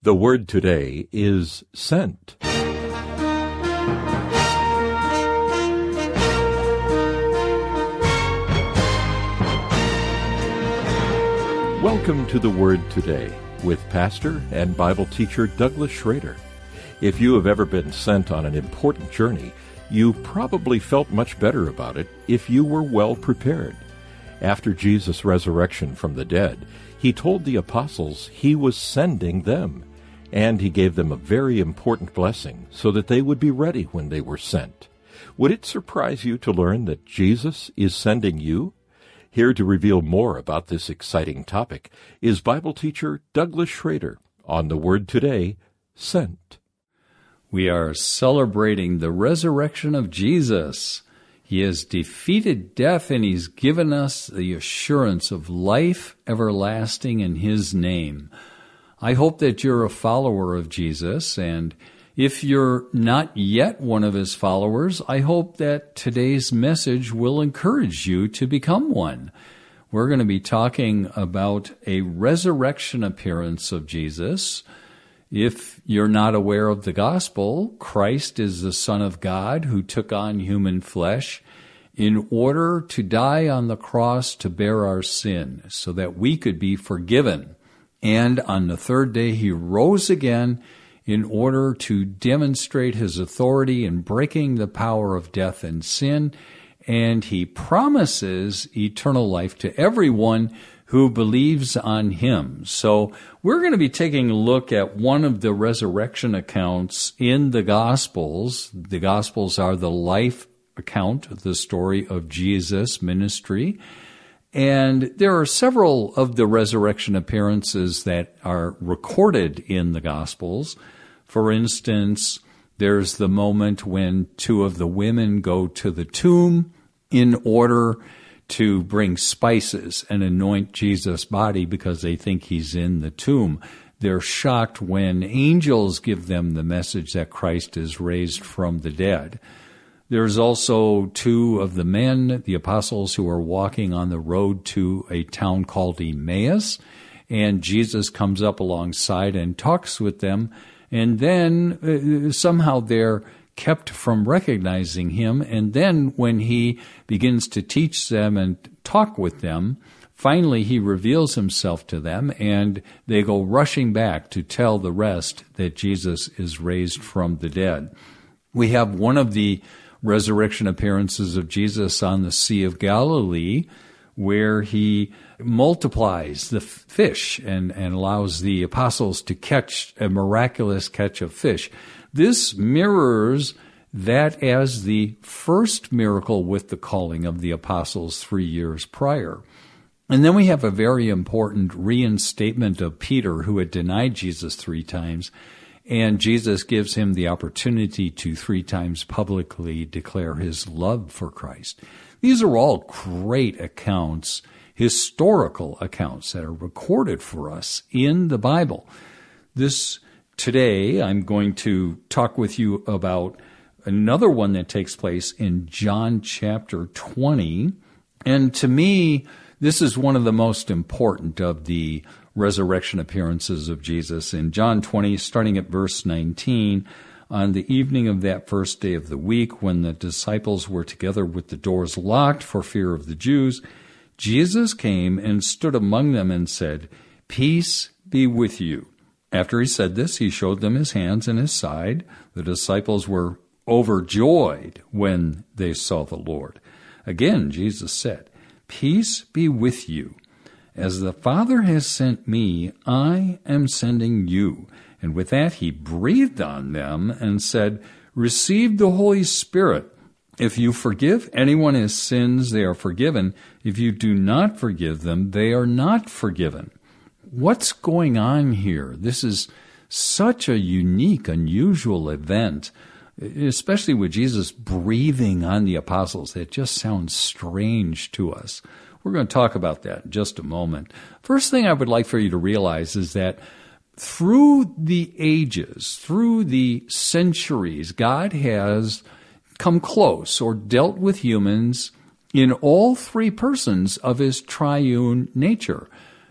The word today is sent. Welcome to the Word Today with pastor and Bible teacher Douglas Schrader. If you have ever been sent on an important journey, you probably felt much better about it if you were well prepared. After Jesus' resurrection from the dead, he told the apostles he was sending them, and he gave them a very important blessing so that they would be ready when they were sent. Would it surprise you to learn that Jesus is sending you? Here to reveal more about this exciting topic is Bible teacher Douglas Schrader on the Word Today, Sent. We are celebrating the resurrection of Jesus. He has defeated death, and he's given us the assurance of life everlasting in his name. I hope that you're a follower of Jesus, and if you're not yet one of his followers, I hope that today's message will encourage you to become one. We're going to be talking about a resurrection appearance of Jesus. If you're not aware of the gospel, Christ is the Son of God who took on human flesh in order to die on the cross to bear our sin so that we could be forgiven. And on the third day, he rose again in order to demonstrate his authority in breaking the power of death and sin. And he promises eternal life to everyone who believes on him. So we're going to be taking a look at one of the resurrection accounts in the Gospels. The Gospels are the life account of the story of Jesus' ministry. And there are several of the resurrection appearances that are recorded in the Gospels. For instance, there's the moment when two of the women go to the tomb in order to bring spices and anoint Jesus' body because they think he's in the tomb. They're shocked when angels give them the message that Christ is raised from the dead. There's also two of the men, the apostles, who are walking on the road to a town called Emmaus, and Jesus comes up alongside and talks with them, and then somehow they're kept from recognizing him, and then when he begins to teach them and talk with them, finally he reveals himself to them, and they go rushing back to tell the rest that Jesus is raised from the dead. We have one of the resurrection appearances of Jesus on the Sea of Galilee, where he multiplies the fish and allows the apostles to catch a miraculous catch of fish. This mirrors that as the first miracle with the calling of the apostles 3 years prior. And then we have a very important reinstatement of Peter, who had denied Jesus 3 times, and Jesus gives him the opportunity to 3 times publicly declare his love for Christ. These are all great accounts, historical accounts that are recorded for us in the Bible. Today, I'm going to talk with you about another one that takes place in John chapter 20. And to me, this is one of the most important of the resurrection appearances of Jesus. In John 20, starting at verse 19, on the evening of that first day of the week, when the disciples were together with the doors locked for fear of the Jews, Jesus came and stood among them and said, "Peace be with you." After he said this, he showed them his hands and his side. The disciples were overjoyed when they saw the Lord. Again, Jesus said, "Peace be with you. As the Father has sent me, I am sending you." And with that, he breathed on them and said, "Receive the Holy Spirit. If you forgive anyone his sins, they are forgiven. If you do not forgive them, they are not forgiven." What's going on here? This is such a unique, unusual event, especially with Jesus breathing on the apostles. It just sounds strange to us. We're going to talk about that in just a moment. First thing I would like for you to realize is that through the ages, through the centuries, God has come close or dealt with humans in all 3 persons of his triune nature.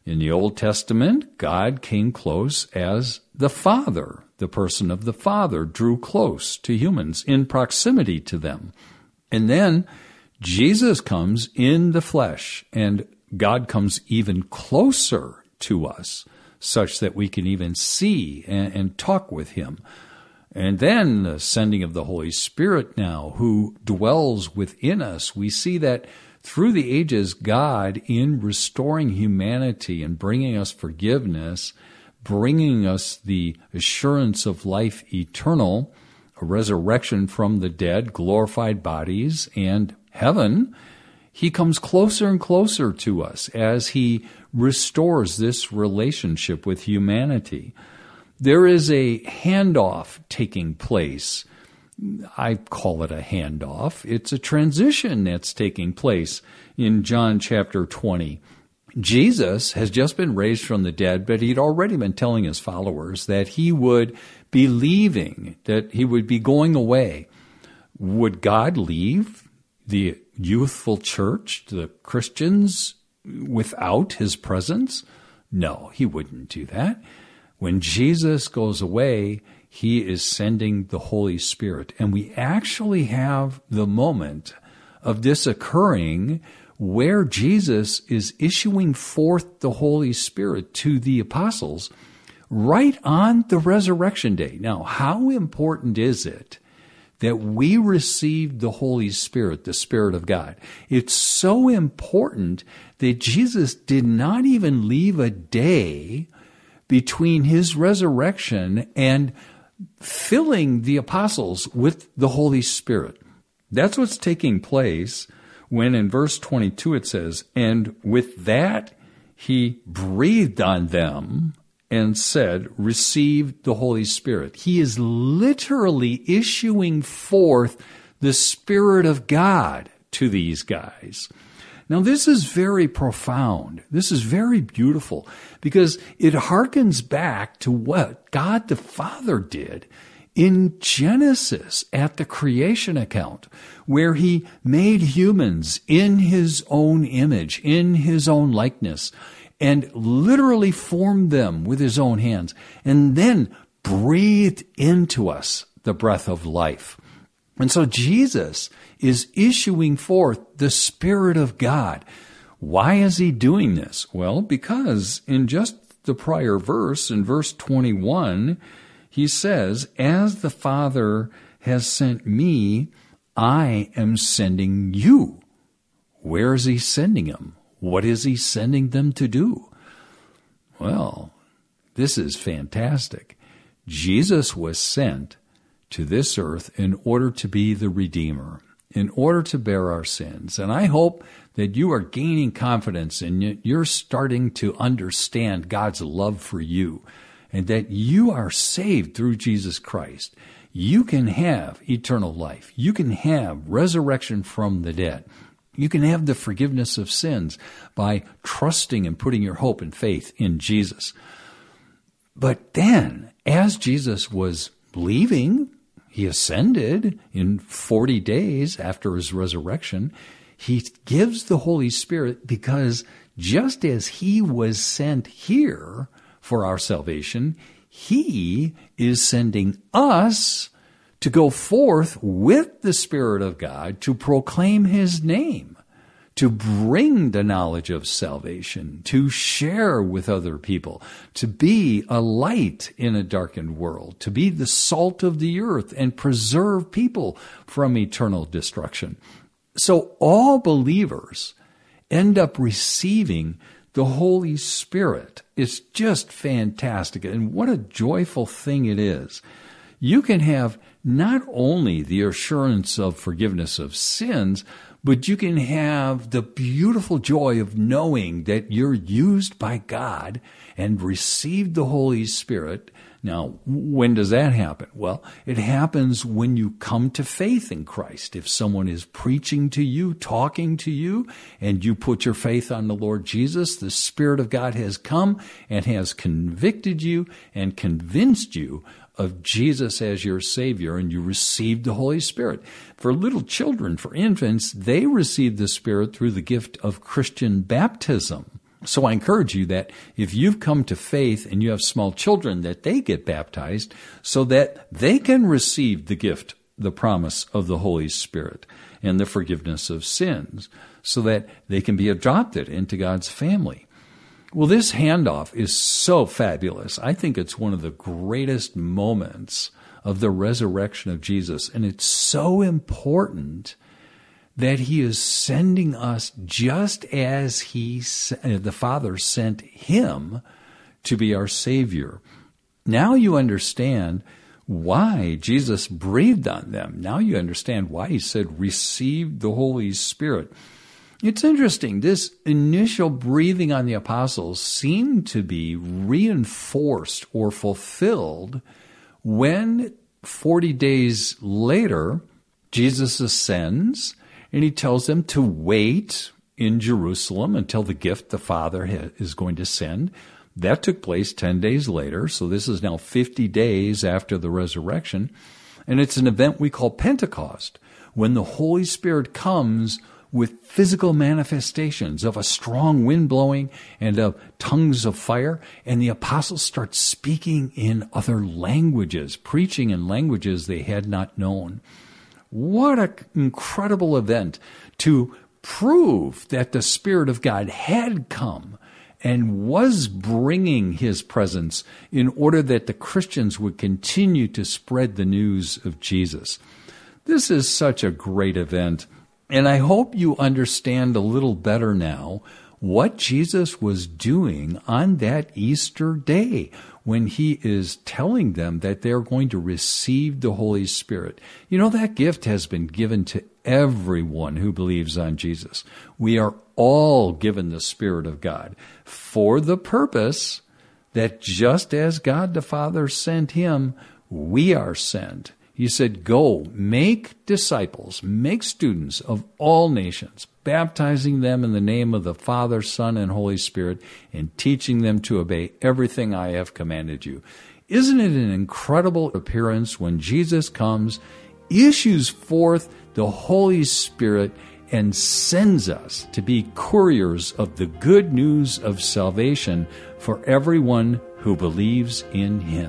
In the Old Testament, God came close as the Father. The person of the Father drew close to humans, in proximity to them. And then Jesus comes in the flesh, and God comes even closer to us, such that we can even see and talk with him. And then the sending of the Holy Spirit now, who dwells within us. We see that through the ages, God, in restoring humanity and bringing us forgiveness, bringing us the assurance of life eternal, a resurrection from the dead, glorified bodies, and heaven, he comes closer and closer to us as he restores this relationship with humanity. There is a handoff taking place. I call it a handoff. It's a transition that's taking place in John chapter 20. Jesus has just been raised from the dead, but he'd already been telling his followers that he would be leaving, that he would be going away. Would God leave the youthful church, the Christians, without his presence? No, he wouldn't do that. When Jesus goes away, he is sending the Holy Spirit. And we actually have the moment of this occurring where Jesus is issuing forth the Holy Spirit to the apostles right on the resurrection day. Now, how important is it that we received the Holy Spirit, the Spirit of God? It's so important that Jesus did not even leave a day between his resurrection and filling the apostles with the Holy Spirit. That's what's taking place when in verse 22 it says, "And with that he breathed on them and said, 'Receive the Holy Spirit.'" He is literally issuing forth the Spirit of God to these guys. Now, this is very profound. This is very beautiful because it harkens back to what God the Father did in Genesis at the creation account, where he made humans in his own image, in his own likeness, and literally formed them with his own hands, and then breathed into us the breath of life. And so Jesus is issuing forth the Spirit of God. Why is he doing this? Well, because in just the prior verse, in verse 21, he says, "As the Father has sent me, I am sending you." Where is he sending them? What is he sending them to do? Well, this is fantastic. Jesus was sent to this earth in order to be the Redeemer, in order to bear our sins. And I hope that you are gaining confidence and you're starting to understand God's love for you, and that you are saved through Jesus Christ. You can have eternal life. You can have resurrection from the dead. You can have the forgiveness of sins by trusting and putting your hope and faith in Jesus. But then, as Jesus was leaving, he ascended in 40 days after his resurrection. He gives the Holy Spirit because just as he was sent here for our salvation, he is sending us to go forth with the Spirit of God to proclaim his name, to bring the knowledge of salvation, to share with other people, to be a light in a darkened world, to be the salt of the earth and preserve people from eternal destruction. So all believers end up receiving the Holy Spirit. It's just fantastic. And what a joyful thing it is. You can have not only the assurance of forgiveness of sins, but you can have the beautiful joy of knowing that you're used by God and received the Holy Spirit. Now, when does that happen? Well, it happens when you come to faith in Christ. If someone is preaching to you, talking to you, and you put your faith on the Lord Jesus, the Spirit of God has come and has convicted you and convinced you of Jesus as your Savior, and you received the Holy Spirit. For little children, for infants, they receive the Spirit through the gift of Christian baptism. So I encourage you that if you've come to faith and you have small children, that they get baptized so that they can receive the gift, the promise of the Holy Spirit and the forgiveness of sins, so that they can be adopted into God's family. Well, this handoff is so fabulous. I think it's one of the greatest moments of the resurrection of Jesus, and it's so important that he is sending us just as the Father sent him to be our Savior. Now you understand why Jesus breathed on them. Now you understand why he said, receive the Holy Spirit. It's interesting. This initial breathing on the apostles seemed to be reinforced or fulfilled when 40 days later, Jesus ascends and he tells them to wait in Jerusalem until the gift the Father is going to send. That took place 10 days later, so this is now 50 days after the resurrection. And it's an event we call Pentecost, when the Holy Spirit comes with physical manifestations of a strong wind blowing and of tongues of fire, and the apostles start speaking in other languages, preaching in languages they had not known. What an incredible event to prove that the Spirit of God had come and was bringing his presence in order that the Christians would continue to spread the news of Jesus. This is such a great event, and I hope you understand a little better now what Jesus was doing on that Easter day when he is telling them that they're going to receive the Holy Spirit. You know, that gift has been given to everyone who believes on Jesus. We are all given the Spirit of God for the purpose that just as God the Father sent him, we are sent. He said, go, make disciples, make students of all nations, baptizing them in the name of the Father, Son, and Holy Spirit, and teaching them to obey everything I have commanded you. Isn't it an incredible appearance when Jesus comes, issues forth the Holy Spirit, and sends us to be couriers of the good news of salvation for everyone who believes in him?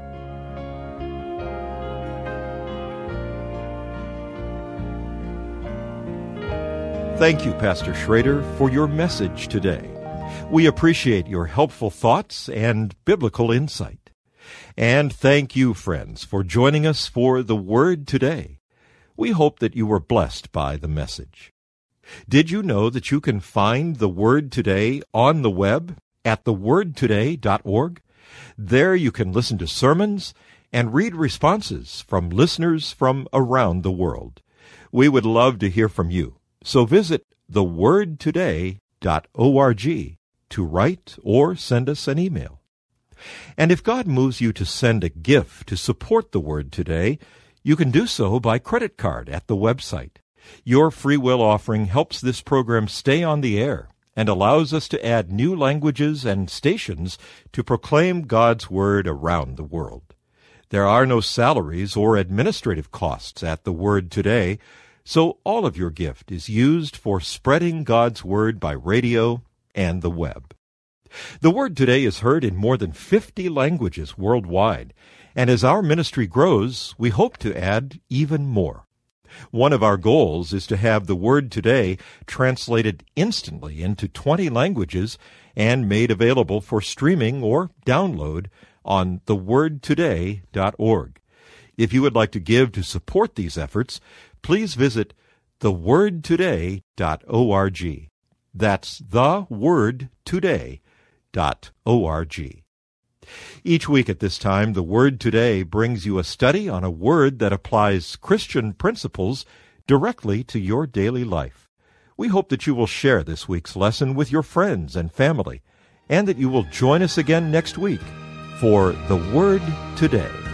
Thank you, Pastor Schrader, for your message today. We appreciate your helpful thoughts and biblical insight. And thank you, friends, for joining us for The Word Today. We hope that you were blessed by the message. Did you know that you can find The Word Today on the web at thewordtoday.org? There you can listen to sermons and read responses from listeners from around the world. We would love to hear from you. So visit thewordtoday.org to write or send us an email. And if God moves you to send a gift to support the Word Today, you can do so by credit card at the website. Your free will offering helps this program stay on the air and allows us to add new languages and stations to proclaim God's Word around the world. There are no salaries or administrative costs at the Word Today, so all of your gift is used for spreading God's Word by radio and the web. The Word Today is heard in more than 50 languages worldwide, and as our ministry grows, we hope to add even more. One of our goals is to have the Word Today translated instantly into 20 languages and made available for streaming or download on thewordtoday.org. If you would like to give to support these efforts, please visit thewordtoday.org. That's thewordtoday.org. Each week at this time, The Word Today brings you a study on a word that applies Christian principles directly to your daily life. We hope that you will share this week's lesson with your friends and family, and that you will join us again next week for The Word Today.